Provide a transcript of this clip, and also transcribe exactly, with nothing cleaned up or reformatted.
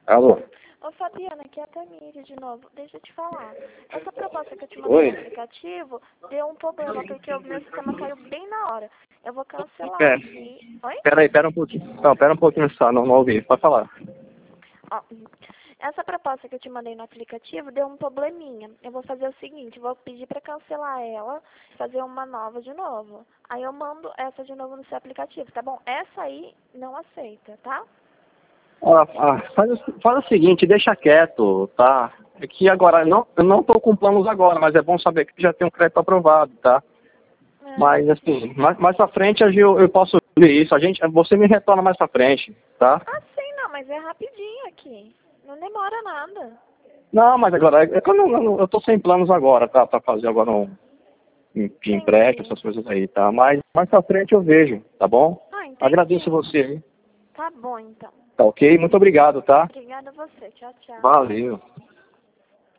Alô? Ô Fabiana, aqui é a Tamiri de novo. Deixa eu te falar. Essa proposta que eu te mandei no aplicativo deu um problema, porque o meu sistema caiu bem na hora. Eu vou cancelar Pera. aqui. Oi? Pera aí, pera um pouquinho. Não, pera um pouquinho só, não, não ouvi. Pode falar. Ó, essa proposta que eu te mandei no aplicativo deu um probleminha. Eu vou fazer o seguinte, vou pedir pra cancelar ela, fazer uma nova de novo. Aí eu mando essa de novo no seu aplicativo, tá bom? Essa aí não aceita, tá? Ah, ah, faz, o- faz o seguinte, deixa quieto, tá? É que agora, não, eu não tô com planos agora, mas é bom saber que já tem um crédito aprovado, tá? É. Mas assim, mais, mais pra frente eu, eu posso ver isso. A gente, você me retorna mais pra frente, tá? Ah, sim, não, mas é rapidinho aqui. Não demora nada. Não, mas agora, é que eu, não, eu, não- eu tô sem planos agora, tá? Pra fazer agora um, um de empréstimo, Entendi. essas coisas aí, tá? Mas mais pra frente eu vejo, tá bom? Ah, entendi. Agradeço você aí. Tá bom, então. Tá ok? Muito obrigado, tá? Obrigada a você. Tchau, tchau. Valeu.